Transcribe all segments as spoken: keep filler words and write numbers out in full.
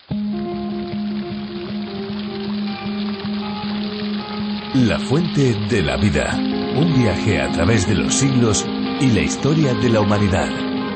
La fuente de la vida. Un viaje a través de los siglos y la historia de la humanidad.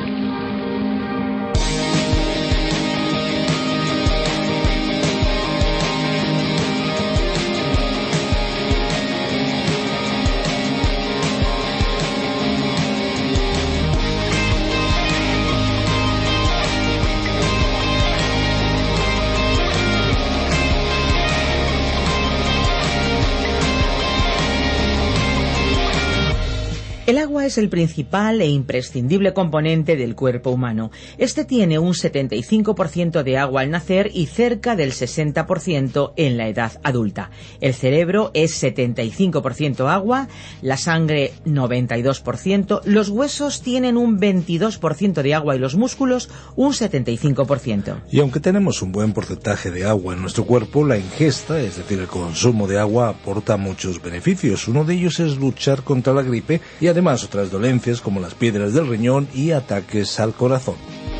El agua es el principal e imprescindible componente del cuerpo humano. Este tiene un setenta y cinco por ciento de agua al nacer y cerca del sesenta por ciento en la edad adulta. El cerebro es setenta y cinco por ciento agua, la sangre noventa y dos por ciento, los huesos tienen un veintidós por ciento de agua y los músculos un setenta y cinco por ciento. Y aunque tenemos un buen porcentaje de agua en nuestro cuerpo, la ingesta, es decir, el consumo de agua, aporta muchos beneficios. Uno de ellos es luchar contra la gripe y además Además, otras dolencias como las piedras del riñón y ataques al corazón.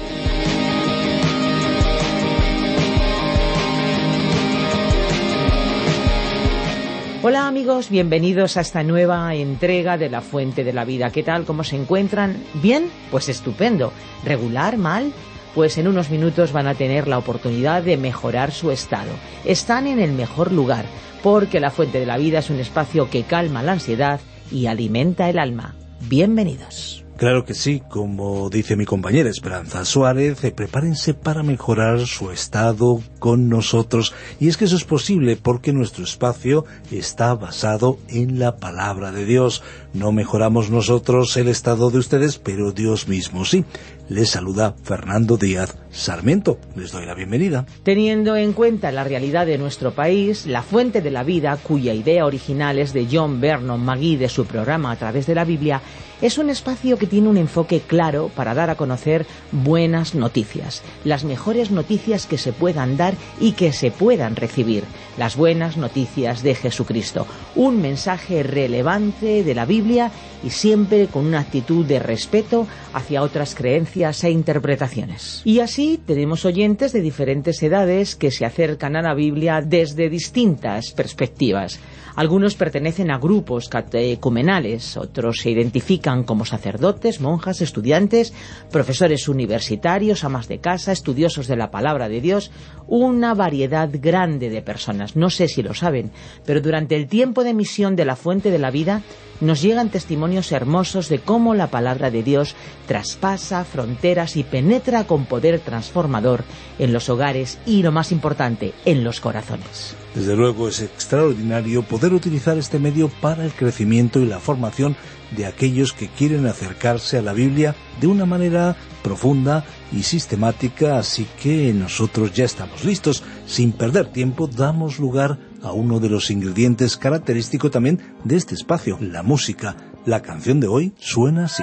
Hola amigos, bienvenidos a esta nueva entrega de La Fuente de la Vida. ¿Qué tal? ¿Cómo se encuentran? ¿Bien? Pues estupendo. ¿Regular? ¿Mal? Pues en unos minutos van a tener la oportunidad de mejorar su estado. Están en el mejor lugar, porque La Fuente de la Vida es un espacio que calma la ansiedad y alimenta el alma. Bienvenidos. Claro que sí, como dice mi compañera Esperanza Suárez, eh, prepárense para mejorar su estado con nosotros. Y es que eso es posible porque nuestro espacio está basado en la palabra de Dios. No mejoramos nosotros el estado de ustedes, pero Dios mismo sí. Les saluda Fernando Díaz Sarmiento. Les doy la bienvenida. Teniendo en cuenta la realidad de nuestro país, La Fuente de la Vida, cuya idea original es de John Vernon McGee de su programa A Través de la Biblia, es un espacio que tiene un enfoque claro para dar a conocer buenas noticias, las mejores noticias que se puedan dar y que se puedan recibir, las buenas noticias de Jesucristo, un mensaje relevante de la Biblia y siempre con una actitud de respeto hacia otras creencias e interpretaciones. Y así tenemos oyentes de diferentes edades que se acercan a la Biblia desde distintas perspectivas. Algunos pertenecen a grupos catecumenales, otros se identifican como sacerdotes, monjas, estudiantes, profesores universitarios, amas de casa, estudiosos de la palabra de Dios, una variedad grande de personas. No sé si lo saben, pero durante el tiempo de emisión de La Fuente de la Vida nos llegan testimonios hermosos de cómo la palabra de Dios traspasa fronteras y penetra con poder transformador en los hogares y, lo más importante, en los corazones. Desde luego es extraordinario poder utilizar este medio para el crecimiento y la formación de aquellos que quieren acercarse a la Biblia de una manera profunda y sistemática, así que nosotros ya estamos listos. Sin perder tiempo, damos lugar a uno de los ingredientes característicos también de este espacio, la música. La canción de hoy suena así.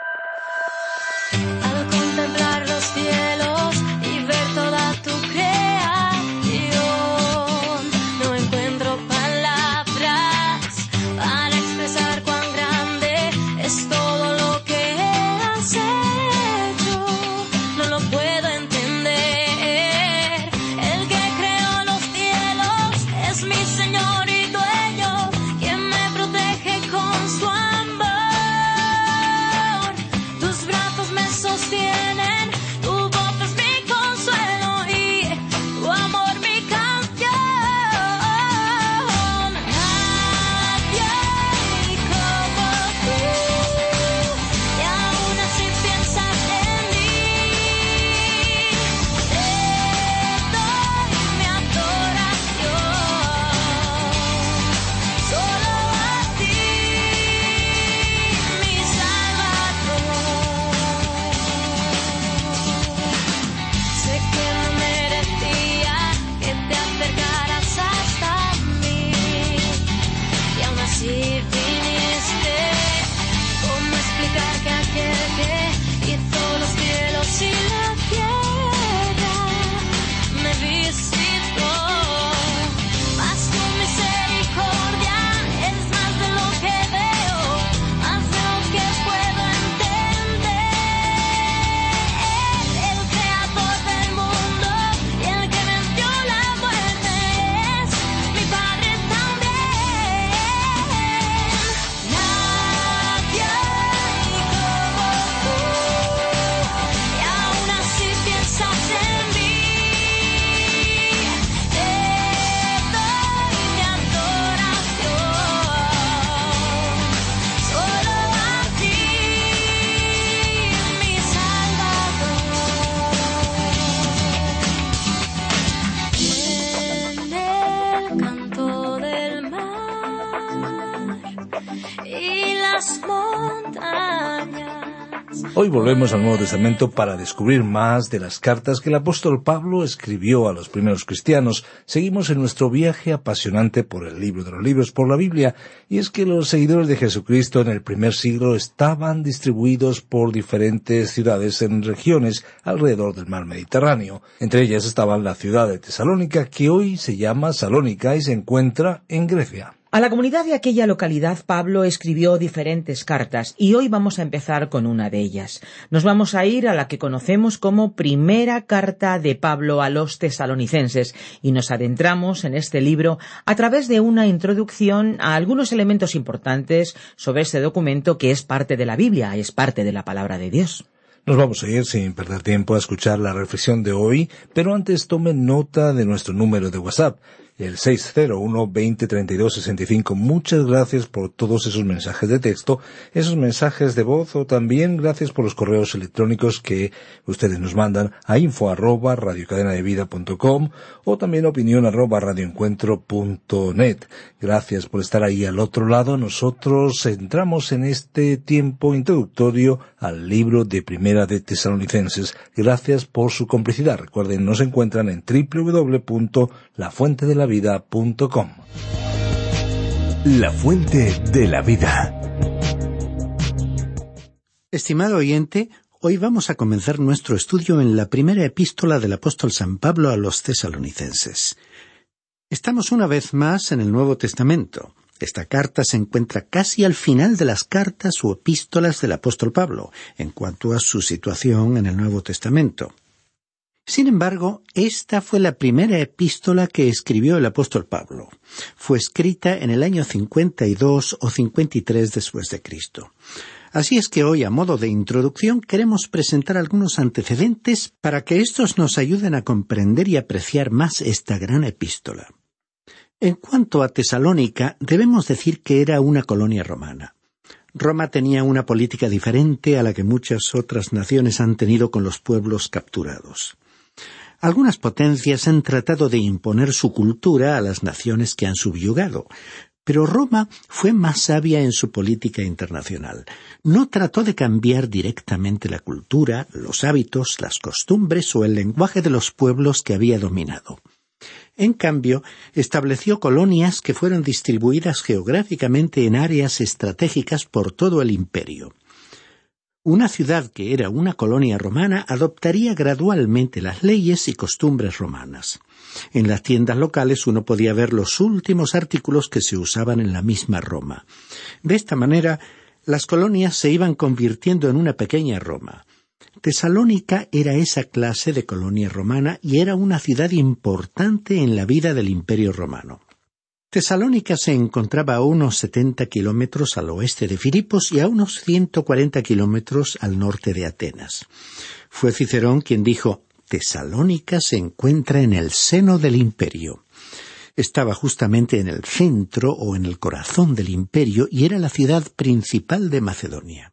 Al contemplar los cielos y ver toda tu creación, no encuentro palabras para expresar cuán grande es todo lo que has hecho. No lo puedo entender. El que creó los cielos es mi Señor y dueño, quien me protege con su amor. Hoy volvemos al Nuevo Testamento para descubrir más de las cartas que el apóstol Pablo escribió a los primeros cristianos. Seguimos en nuestro viaje apasionante por el libro de los libros, por la Biblia, y es que los seguidores de Jesucristo en el primer siglo estaban distribuidos por diferentes ciudades en regiones alrededor del mar Mediterráneo. Entre ellas estaba la ciudad de Tesalónica, que hoy se llama Salónica y se encuentra en Grecia. A la comunidad de aquella localidad Pablo escribió diferentes cartas y hoy vamos a empezar con una de ellas. Nos vamos a ir a la que conocemos como primera carta de Pablo a los tesalonicenses y nos adentramos en este libro a través de una introducción a algunos elementos importantes sobre este documento que es parte de la Biblia, es parte de la palabra de Dios. Nos vamos a ir sin perder tiempo a escuchar la reflexión de hoy, pero antes tomen nota de nuestro número de WhatsApp, el seis cero uno, veinte, treinta y dos, sesenta y cinco. Muchas gracias por todos esos mensajes de texto, esos mensajes de voz, o también gracias por los correos electrónicos que ustedes nos mandan a info arroba radiocadenadevida punto com o también opinión arroba radioencuentro punto net. Gracias por estar ahí al otro lado. Nosotros entramos en este tiempo introductorio al libro de Primera de Tesalonicenses. Gracias por su complicidad. Recuerden, nos encuentran en doble u doble u doble u punto la fuente de la vida punto com. La fuente de la vida. Estimado oyente, hoy vamos a comenzar nuestro estudio en la primera epístola del apóstol San Pablo a los tesalonicenses. Estamos una vez más en el Nuevo Testamento. Esta carta se encuentra casi al final de las cartas o epístolas del apóstol Pablo, en cuanto a su situación en el Nuevo Testamento. Sin embargo, esta fue la primera epístola que escribió el apóstol Pablo. Fue escrita en el año cincuenta y dos o cincuenta y tres después de Cristo. Así es que hoy, a modo de introducción, queremos presentar algunos antecedentes para que estos nos ayuden a comprender y apreciar más esta gran epístola. En cuanto a Tesalónica, debemos decir que era una colonia romana. Roma tenía una política diferente a la que muchas otras naciones han tenido con los pueblos capturados. Algunas potencias han tratado de imponer su cultura a las naciones que han subyugado, pero Roma fue más sabia en su política internacional. No trató de cambiar directamente la cultura, los hábitos, las costumbres o el lenguaje de los pueblos que había dominado. En cambio, estableció colonias que fueron distribuidas geográficamente en áreas estratégicas por todo el imperio. Una ciudad que era una colonia romana adoptaría gradualmente las leyes y costumbres romanas. En las tiendas locales uno podía ver los últimos artículos que se usaban en la misma Roma. De esta manera, las colonias se iban convirtiendo en una pequeña Roma. Tesalónica era esa clase de colonia romana y era una ciudad importante en la vida del Imperio Romano. Tesalónica se encontraba a unos setenta kilómetros al oeste de Filipos y a unos ciento cuarenta kilómetros al norte de Atenas. Fue Cicerón quien dijo: Tesalónica se encuentra en el seno del imperio. Estaba justamente en el centro o en el corazón del imperio y era la ciudad principal de Macedonia.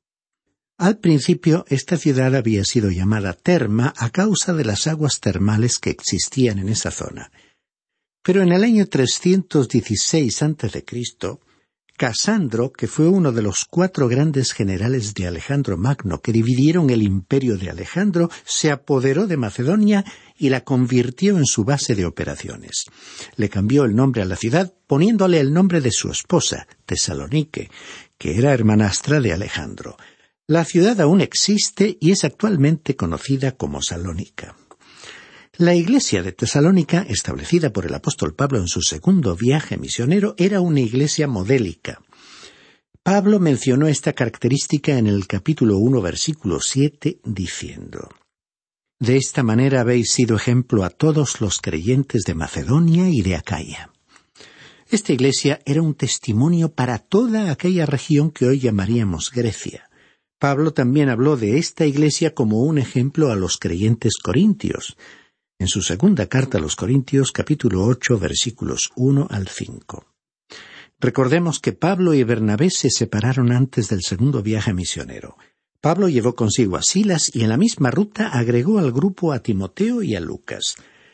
Al principio, esta ciudad había sido llamada Terma a causa de las aguas termales que existían en esa zona. Pero en el año trescientos dieciséis antes de Cristo, Casandro, que fue uno de los cuatro grandes generales de Alejandro Magno que dividieron el imperio de Alejandro, se apoderó de Macedonia y la convirtió en su base de operaciones. Le cambió el nombre a la ciudad poniéndole el nombre de su esposa, Tesalonique, que era hermanastra de Alejandro. La ciudad aún existe y es actualmente conocida como Salónica. La iglesia de Tesalónica, establecida por el apóstol Pablo en su segundo viaje misionero, era una iglesia modélica. Pablo mencionó esta característica en el capítulo uno, versículo siete, diciendo: «De esta manera habéis sido ejemplo a todos los creyentes de Macedonia y de Acaya». Esta iglesia era un testimonio para toda aquella región que hoy llamaríamos Grecia. Pablo también habló de esta iglesia como un ejemplo a los creyentes corintios. En su segunda carta a los Corintios, capítulo ocho, versículos uno al cinco. Recordemos que Pablo y Bernabé se separaron antes del segundo viaje misionero. Pablo llevó consigo a Silas y en la misma ruta agregó al grupo a Timoteo y a Lucas.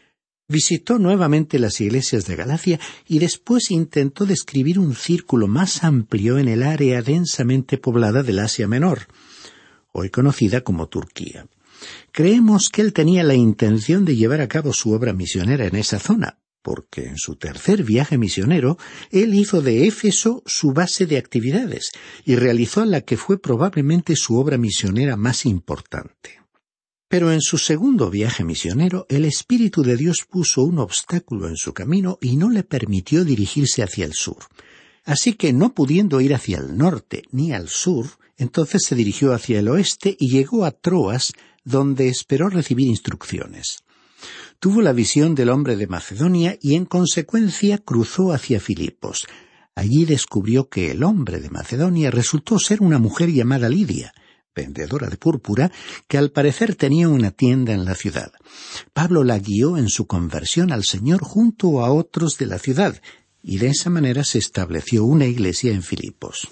Visitó nuevamente las iglesias de Galacia y después intentó describir un círculo más amplio en el área densamente poblada del Asia Menor. hoy conocida como Turquía. Creemos que él tenía la intención de llevar a cabo su obra misionera en esa zona, porque en su tercer viaje misionero, él hizo de Éfeso su base de actividades y realizó la que fue probablemente su obra misionera más importante. Pero en su segundo viaje misionero, el Espíritu de Dios puso un obstáculo en su camino y no le permitió dirigirse hacia el sur. Así que, no pudiendo ir hacia el norte ni al sur, entonces se dirigió hacia el oeste y llegó a Troas, donde esperó recibir instrucciones. Tuvo la visión del hombre de Macedonia y en consecuencia cruzó hacia Filipos. Allí descubrió que el hombre de Macedonia resultó ser una mujer llamada Lidia, vendedora de púrpura, que al parecer tenía una tienda en la ciudad. Pablo la guió en su conversión al Señor junto a otros de la ciudad, y de esa manera se estableció una iglesia en Filipos.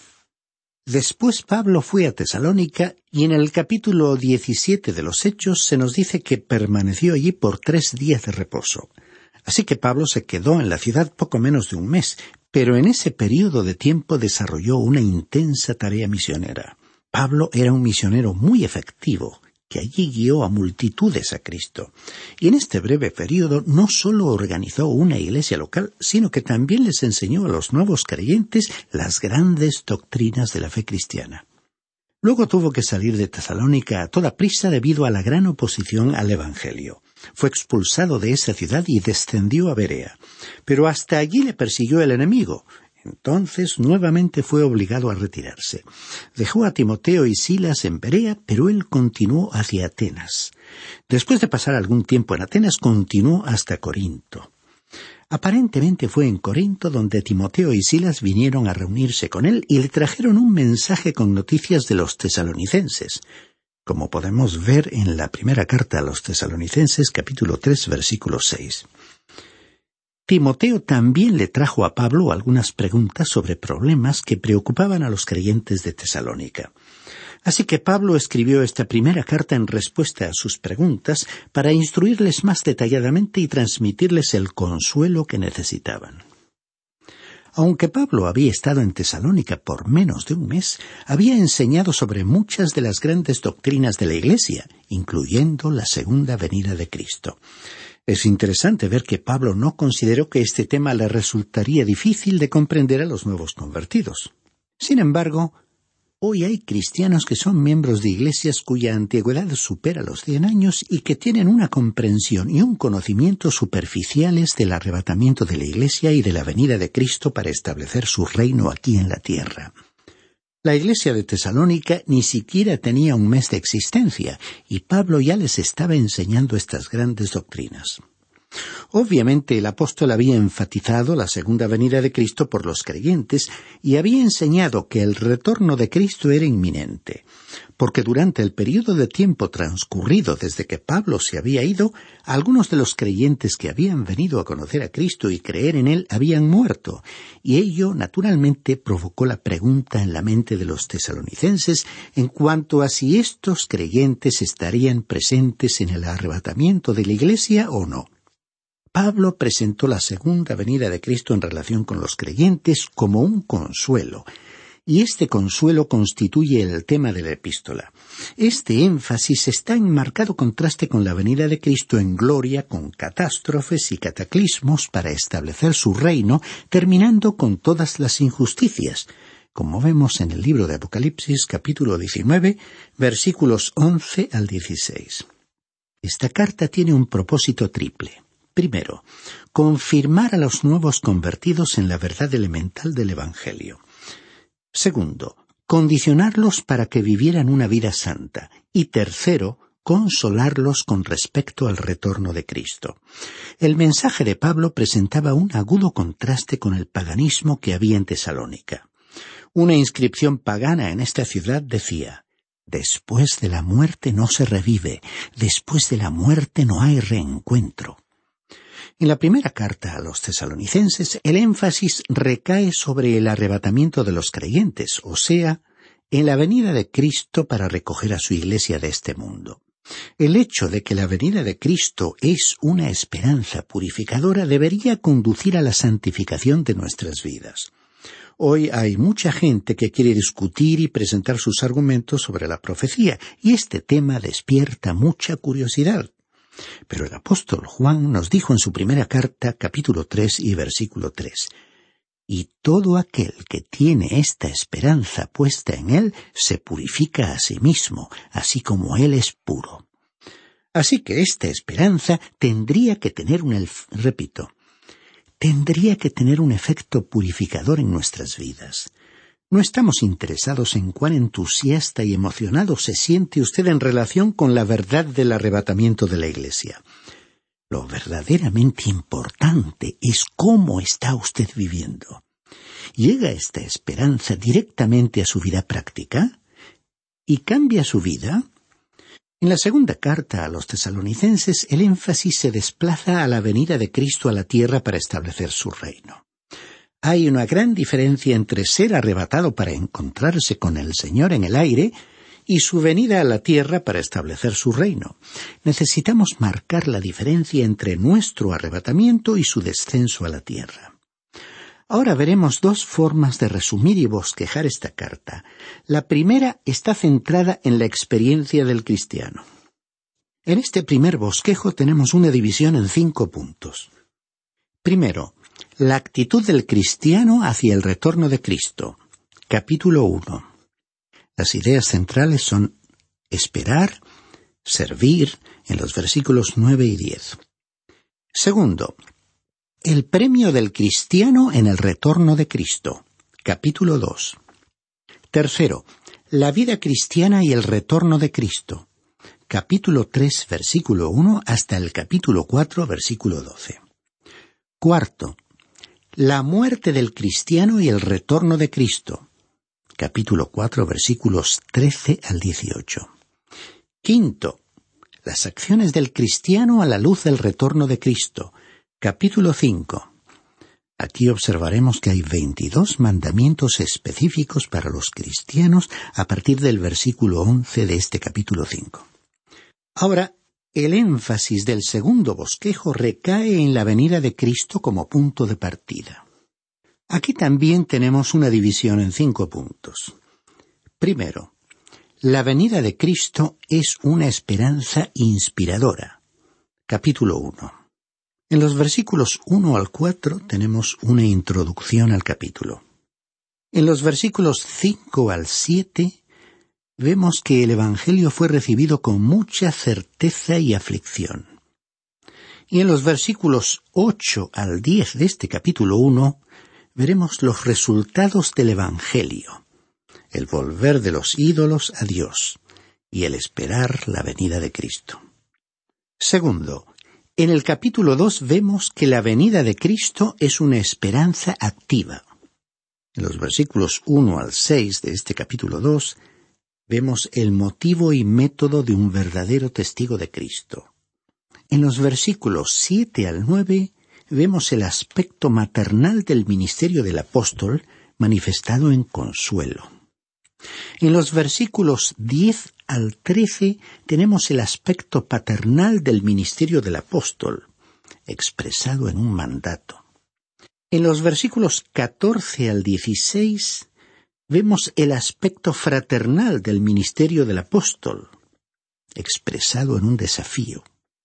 Después Pablo fue a Tesalónica y en el capítulo diecisiete de los Hechos se nos dice que permaneció allí por tres días de reposo. Así que Pablo se quedó en la ciudad poco menos de un mes, pero en ese período de tiempo desarrolló una intensa tarea misionera. Pablo era un misionero muy efectivo, que allí guió a multitudes a Cristo. Y en este breve período no solo organizó una iglesia local, sino que también les enseñó a los nuevos creyentes las grandes doctrinas de la fe cristiana. Luego tuvo que salir de Tesalónica a toda prisa debido a la gran oposición al Evangelio. Fue expulsado de esa ciudad y descendió a Berea. Pero hasta allí le persiguió el enemigo. Entonces nuevamente fue obligado a retirarse. Dejó a Timoteo y Silas en Berea, pero él continuó hacia Atenas. Después de pasar algún tiempo en Atenas, continuó hasta Corinto. Aparentemente fue en Corinto donde Timoteo y Silas vinieron a reunirse con él y le trajeron un mensaje con noticias de los tesalonicenses, como podemos ver en la primera carta a los tesalonicenses, capítulo tres, versículo seis. Timoteo también le trajo a Pablo algunas preguntas sobre problemas que preocupaban a los creyentes de Tesalónica. Así que Pablo escribió esta primera carta en respuesta a sus preguntas para instruirles más detalladamente y transmitirles el consuelo que necesitaban. Aunque Pablo había estado en Tesalónica por menos de un mes, había enseñado sobre muchas de las grandes doctrinas de la Iglesia, incluyendo la segunda venida de Cristo. Es interesante ver que Pablo no consideró que este tema le resultaría difícil de comprender a los nuevos convertidos. Sin embargo, hoy hay cristianos que son miembros de iglesias cuya antigüedad supera los cien años y que tienen una comprensión y un conocimiento superficiales del arrebatamiento de la iglesia y de la venida de Cristo para establecer su reino aquí en la tierra. La iglesia de Tesalónica ni siquiera tenía un mes de existencia, y Pablo ya les estaba enseñando estas grandes doctrinas. Obviamente el apóstol había enfatizado la segunda venida de Cristo por los creyentes y había enseñado que el retorno de Cristo era inminente, porque durante el periodo de tiempo transcurrido desde que Pablo se había ido, algunos de los creyentes que habían venido a conocer a Cristo y creer en él habían muerto, y ello naturalmente provocó la pregunta en la mente de los tesalonicenses en cuanto a si estos creyentes estarían presentes en el arrebatamiento de la iglesia o no. Pablo presentó la segunda venida de Cristo en relación con los creyentes como un consuelo, y este consuelo constituye el tema de la epístola. Este énfasis está en marcado contraste con la venida de Cristo en gloria, con catástrofes y cataclismos para establecer su reino, terminando con todas las injusticias, como vemos en el libro de Apocalipsis, capítulo diecinueve, versículos once al dieciséis. Esta carta tiene un propósito triple. Primero, confirmar a los nuevos convertidos en la verdad elemental del Evangelio. Segundo, condicionarlos para que vivieran una vida santa. Y tercero, consolarlos con respecto al retorno de Cristo. El mensaje de Pablo presentaba un agudo contraste con el paganismo que había en Tesalónica. Una inscripción pagana en esta ciudad decía: «Después de la muerte no se revive, después de la muerte no hay reencuentro». En la primera carta a los tesalonicenses, el énfasis recae sobre el arrebatamiento de los creyentes, o sea, en la venida de Cristo para recoger a su iglesia de este mundo. El hecho de que la venida de Cristo es una esperanza purificadora debería conducir a la santificación de nuestras vidas. Hoy hay mucha gente que quiere discutir y presentar sus argumentos sobre la profecía, y este tema despierta mucha curiosidad. Pero el apóstol Juan nos dijo en su primera carta, capítulo tres y versículo tres, «Y todo aquel que tiene esta esperanza puesta en él se purifica a sí mismo, así como él es puro». Así que esta esperanza tendría que tener un, repito, tendría que tener un efecto purificador en nuestras vidas. No estamos interesados en cuán entusiasta y emocionado se siente usted en relación con la verdad del arrebatamiento de la Iglesia. Lo verdaderamente importante es cómo está usted viviendo. ¿Llega esta esperanza directamente a su vida práctica? ¿Y cambia su vida? En la segunda carta a los tesalonicenses, el énfasis se desplaza a la venida de Cristo a la tierra para establecer su reino. Hay una gran diferencia entre ser arrebatado para encontrarse con el Señor en el aire y su venida a la tierra para establecer su reino. Necesitamos marcar la diferencia entre nuestro arrebatamiento y su descenso a la tierra. Ahora veremos dos formas de resumir y bosquejar esta carta. La primera está centrada en la experiencia del cristiano. En este primer bosquejo tenemos una división en cinco puntos. Primero, la actitud del cristiano hacia el retorno de Cristo. Capítulo uno. Las ideas centrales son esperar, servir, en los versículos nueve y diez. Segundo, el premio del cristiano en el retorno de Cristo. Capítulo dos. Tercero, la vida cristiana y el retorno de Cristo. Capítulo tres, versículo uno, hasta el capítulo cuatro, versículo doce. Cuarto, la muerte del cristiano y el retorno de Cristo. Capítulo cuatro, versículos trece al dieciocho. Quinto, las acciones del cristiano a la luz del retorno de Cristo. Capítulo cinco. Aquí observaremos que hay veintidós mandamientos específicos para los cristianos a partir del versículo once de este capítulo cinco. Ahora, el énfasis del segundo bosquejo recae en la venida de Cristo como punto de partida. Aquí también tenemos una división en cinco puntos. Primero, la venida de Cristo es una esperanza inspiradora. Capítulo uno. En los versículos uno al cuatro tenemos una introducción al capítulo. En los versículos cinco al siete vemos que el Evangelio fue recibido con mucha certeza y aflicción. Y en los versículos ocho al diez de este capítulo uno veremos los resultados del Evangelio, el volver de los ídolos a Dios y el esperar la venida de Cristo. Segundo, en el capítulo dos vemos que la venida de Cristo es una esperanza activa. En los versículos uno al seis de este capítulo dos vemos el motivo y método de un verdadero testigo de Cristo. En los versículos siete al nueve vemos el aspecto maternal del ministerio del apóstol manifestado en consuelo. En los versículos diez al trece tenemos el aspecto paternal del ministerio del apóstol, expresado en un mandato. En los versículos catorce al dieciséis vemos el aspecto fraternal del ministerio del apóstol, expresado en un desafío.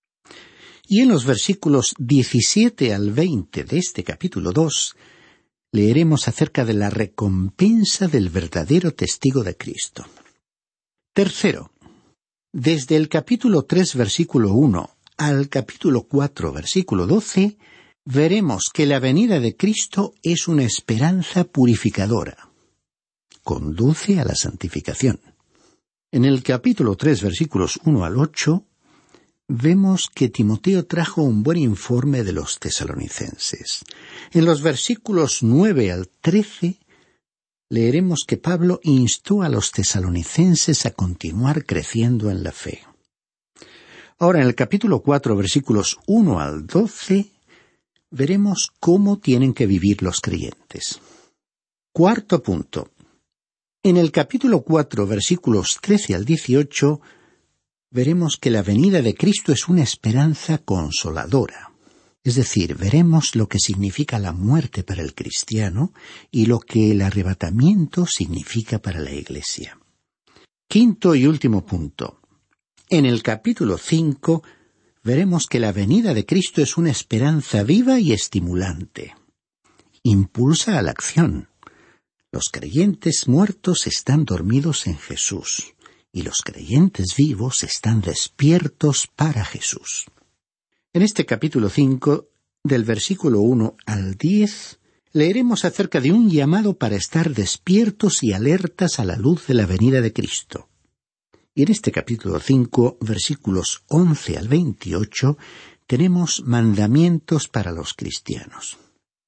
Y en los versículos diecisiete al veinte de este capítulo dos leeremos acerca de la recompensa del verdadero testigo de Cristo. Tercero, desde el capítulo tres, versículo uno, al capítulo cuatro, versículo doce, veremos que la venida de Cristo es una esperanza purificadora. Conduce a la santificación. En el capítulo tres, versículos uno al ocho, vemos que Timoteo trajo un buen informe de los tesalonicenses. En los versículos nueve al trece, leeremos que Pablo instó a los tesalonicenses a continuar creciendo en la fe. Ahora, en el capítulo cuatro, versículos uno al doce, veremos cómo tienen que vivir los creyentes. Cuarto punto. En el capítulo cuatro, versículos trece al dieciocho, veremos que la venida de Cristo es una esperanza consoladora. Es decir, veremos lo que significa la muerte para el cristiano y lo que el arrebatamiento significa para la Iglesia. Quinto y último punto. En el capítulo cinco veremos que la venida de Cristo es una esperanza viva y estimulante. Impulsa a la acción. Los creyentes muertos están dormidos en Jesús y los creyentes vivos están despiertos para Jesús. En este capítulo cinco, del versículo uno al diez, leeremos acerca de un llamado para estar despiertos y alertas a la luz de la venida de Cristo. Y en este capítulo cinco, versículos once al veintiocho, tenemos mandamientos para los cristianos.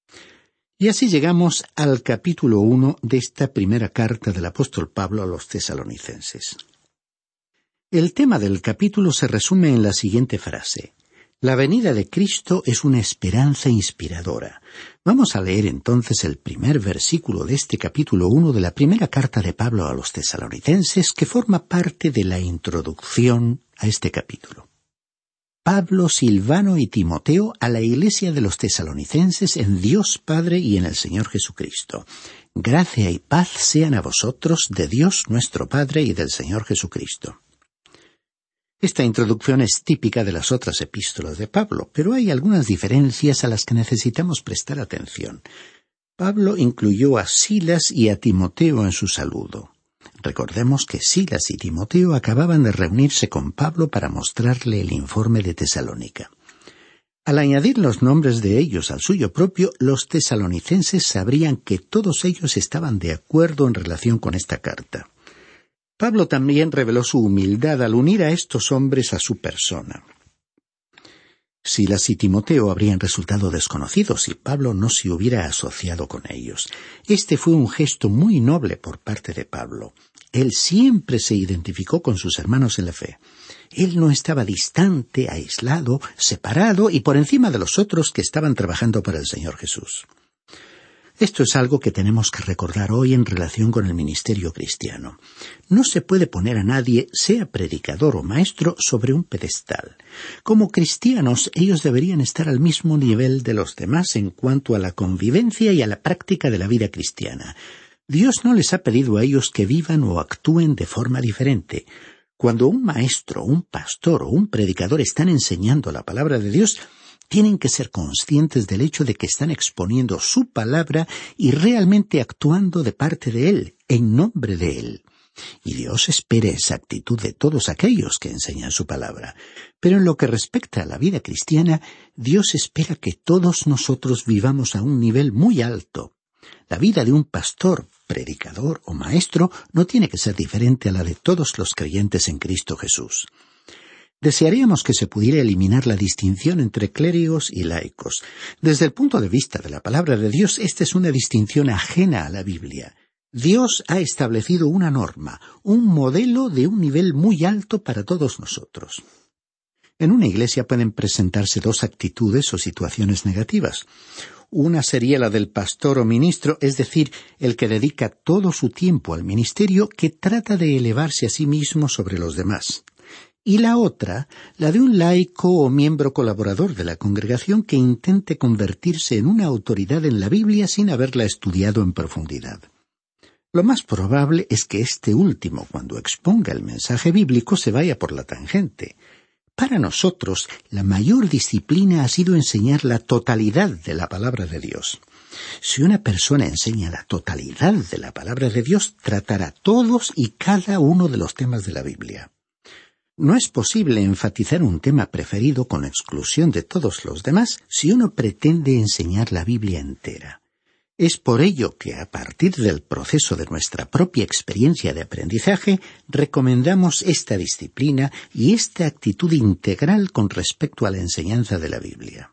Y así llegamos al capítulo uno de esta primera carta del apóstol Pablo a los tesalonicenses. El tema del capítulo se resume en la siguiente frase: la venida de Cristo es una esperanza inspiradora. Vamos a leer entonces el primer versículo de este capítulo uno de la primera carta de Pablo a los tesalonicenses, que forma parte de la introducción a este capítulo. Pablo, Silvano y Timoteo a la iglesia de los tesalonicenses en Dios Padre y en el Señor Jesucristo. Gracia y paz sean a vosotros de Dios nuestro Padre y del Señor Jesucristo. Esta introducción es típica de las otras epístolas de Pablo, pero hay algunas diferencias a las que necesitamos prestar atención. Pablo incluyó a Silas y a Timoteo en su saludo. Recordemos que Silas y Timoteo acababan de reunirse con Pablo para mostrarle el informe de Tesalónica. Al añadir los nombres de ellos al suyo propio, los tesalonicenses sabrían que todos ellos estaban de acuerdo en relación con esta carta. Pablo también reveló su humildad al unir a estos hombres a su persona. Silas y Timoteo habrían resultado desconocidos si Pablo no se hubiera asociado con ellos. Este fue un gesto muy noble por parte de Pablo. Él siempre se identificó con sus hermanos en la fe. Él no estaba distante, aislado, separado y por encima de los otros que estaban trabajando para el Señor Jesús. Esto es algo que tenemos que recordar hoy en relación con el ministerio cristiano. No se puede poner a nadie, sea predicador o maestro, sobre un pedestal. Como cristianos, ellos deberían estar al mismo nivel de los demás en cuanto a la convivencia y a la práctica de la vida cristiana. Dios no les ha pedido a ellos que vivan o actúen de forma diferente. Cuando un maestro, un pastor o un predicador están enseñando la palabra de Dios, tienen que ser conscientes del hecho de que están exponiendo su palabra y realmente actuando de parte de Él, en nombre de Él. Y Dios espera esa actitud de todos aquellos que enseñan su palabra. Pero en lo que respecta a la vida cristiana, Dios espera que todos nosotros vivamos a un nivel muy alto. La vida de un pastor, predicador o maestro no tiene que ser diferente a la de todos los creyentes en Cristo Jesús. Desearíamos que se pudiera eliminar la distinción entre clérigos y laicos. Desde el punto de vista de la palabra de Dios, esta es una distinción ajena a la Biblia. Dios ha establecido una norma, un modelo de un nivel muy alto para todos nosotros. En una iglesia pueden presentarse dos actitudes o situaciones negativas. Una sería la del pastor o ministro, es decir, el que dedica todo su tiempo al ministerio, que trata de elevarse a sí mismo sobre los demás. Y la otra, la de un laico o miembro colaborador de la congregación que intente convertirse en una autoridad en la Biblia sin haberla estudiado en profundidad. Lo más probable es que este último, cuando exponga el mensaje bíblico, se vaya por la tangente. Para nosotros, la mayor disciplina ha sido enseñar la totalidad de la palabra de Dios. Si una persona enseña la totalidad de la palabra de Dios, tratará todos y cada uno de los temas de la Biblia. No es posible enfatizar un tema preferido con exclusión de todos los demás si uno pretende enseñar la Biblia entera. Es por ello que, a partir del proceso de nuestra propia experiencia de aprendizaje, recomendamos esta disciplina y esta actitud integral con respecto a la enseñanza de la Biblia.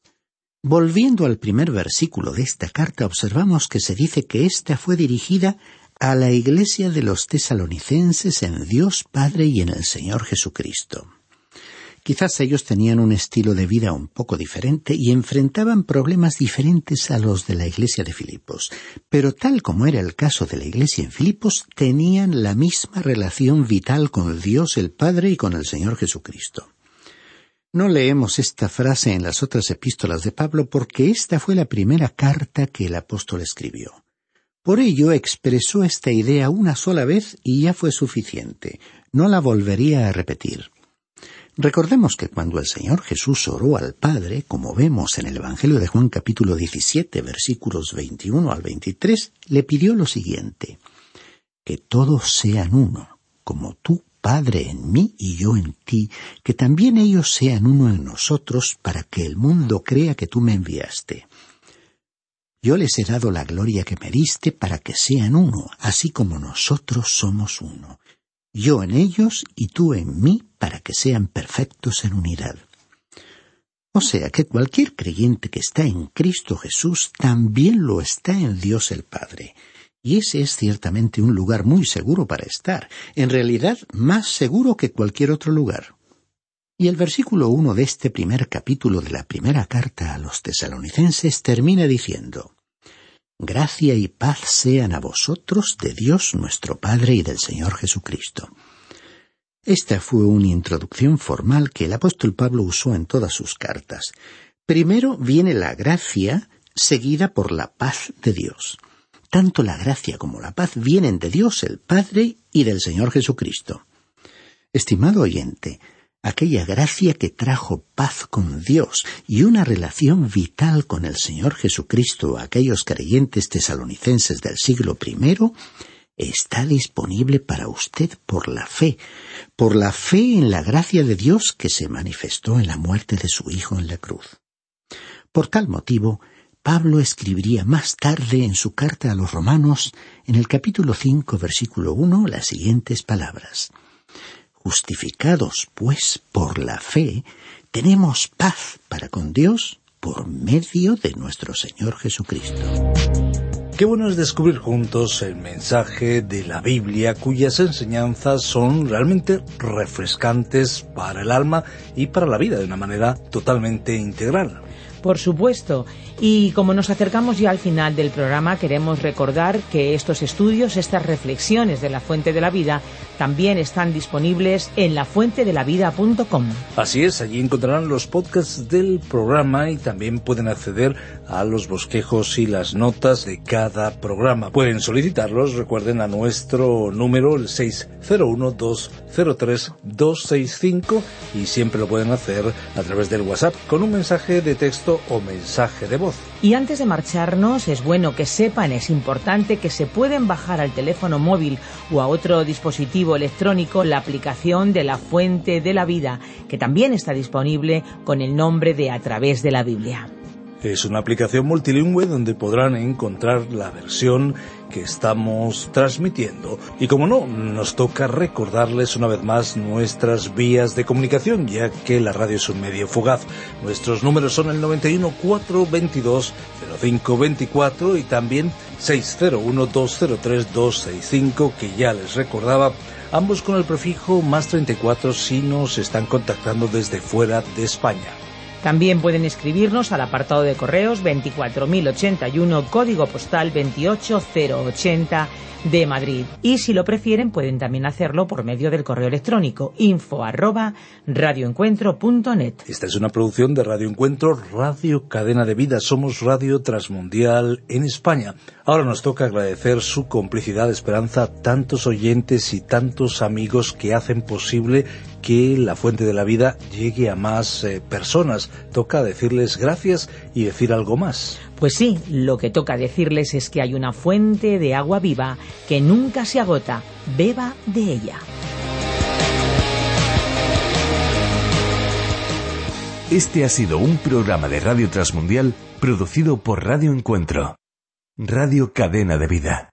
Volviendo al primer versículo de esta carta, observamos que se dice que ésta fue dirigida a la iglesia de los tesalonicenses en Dios Padre y en el Señor Jesucristo. Quizás ellos tenían un estilo de vida un poco diferente y enfrentaban problemas diferentes a los de la iglesia de Filipos, pero tal como era el caso de la iglesia en Filipos, tenían la misma relación vital con Dios el Padre y con el Señor Jesucristo. No leemos esta frase en las otras epístolas de Pablo porque esta fue la primera carta que el apóstol escribió. Por ello expresó esta idea una sola vez y ya fue suficiente. No la volvería a repetir. Recordemos que cuando el Señor Jesús oró al Padre, como vemos en el Evangelio de Juan capítulo diecisiete, versículos veintiuno al veintitrés, le pidió lo siguiente: que todos sean uno, como tú, Padre, en mí y yo en ti, que también ellos sean uno en nosotros, para que el mundo crea que tú me enviaste. Yo les he dado la gloria que me diste para que sean uno, así como nosotros somos uno. Yo en ellos y tú en mí, para que sean perfectos en unidad. O sea que cualquier creyente que está en Cristo Jesús también lo está en Dios el Padre. Y ese es ciertamente un lugar muy seguro para estar, en realidad más seguro que cualquier otro lugar. Y el versículo uno de este primer capítulo de la primera carta a los tesalonicenses termina diciendo: Gracia y paz sean a vosotros de Dios nuestro Padre y del Señor Jesucristo. Esta fue una introducción formal que el apóstol Pablo usó en todas sus cartas. Primero viene la gracia, seguida por la paz de Dios. Tanto la gracia como la paz vienen de Dios el Padre y del Señor Jesucristo. Estimado oyente, aquella gracia que trajo paz con Dios y una relación vital con el Señor Jesucristo a aquellos creyentes tesalonicenses del siglo primero, está disponible para usted por la fe, por la fe en la gracia de Dios que se manifestó en la muerte de su Hijo en la cruz. Por tal motivo, Pablo escribiría más tarde en su carta a los Romanos, en el capítulo cinco, versículo uno, las siguientes palabras: Justificados, pues, por la fe, tenemos paz para con Dios por medio de nuestro Señor Jesucristo. Qué bueno es descubrir juntos el mensaje de la Biblia, cuyas enseñanzas son realmente refrescantes para el alma y para la vida de una manera totalmente integral. Por supuesto. Y como nos acercamos ya al final del programa, queremos recordar que estos estudios, estas reflexiones de la Fuente de la Vida, también están disponibles en la fuente de la vida punto com. Así es, allí encontrarán los podcasts del programa y también pueden acceder a los bosquejos y las notas de cada programa. Pueden solicitarlos, recuerden, a nuestro número, el seis cero uno, dos cero tres, dos seis cinco, y siempre lo pueden hacer a través del WhatsApp con un mensaje de texto o mensaje de voz. Y antes de marcharnos, es bueno que sepan, es importante que se pueden bajar al teléfono móvil o a otro dispositivo electrónico la aplicación de la Fuente de la Vida, que también está disponible con el nombre de A Través de la Biblia. Es una aplicación multilingüe donde podrán encontrar la versión que estamos transmitiendo. Y como no, nos toca recordarles una vez más nuestras vías de comunicación, ya que la radio es un medio fugaz. Nuestros números son el noventa y uno, cuatrocientos veintidós, cero cinco veinticuatro y también seis cero uno, dos cero tres, dos seis cinco, que ya les recordaba, ambos con el prefijo más treinta y cuatro si nos están contactando desde fuera de España. También pueden escribirnos al apartado de correos veinticuatro mil ochenta y uno, código postal veintiocho mil ochenta de Madrid. Y si lo prefieren, pueden también hacerlo por medio del correo electrónico info arroba radioencuentro punto net. Esta es una producción de Radio Encuentro, Radio Cadena de Vida. Somos Radio Transmundial en España. Ahora nos toca agradecer su complicidad, Esperanza, tantos oyentes y tantos amigos que hacen posible que la Fuente de la Vida llegue a más eh, personas. Toca decirles gracias y decir algo más. Pues sí, lo que toca decirles es que hay una fuente de agua viva que nunca se agota. Beba de ella. Este ha sido un programa de Radio Transmundial producido por Radio Encuentro, Radio Cadena de Vida.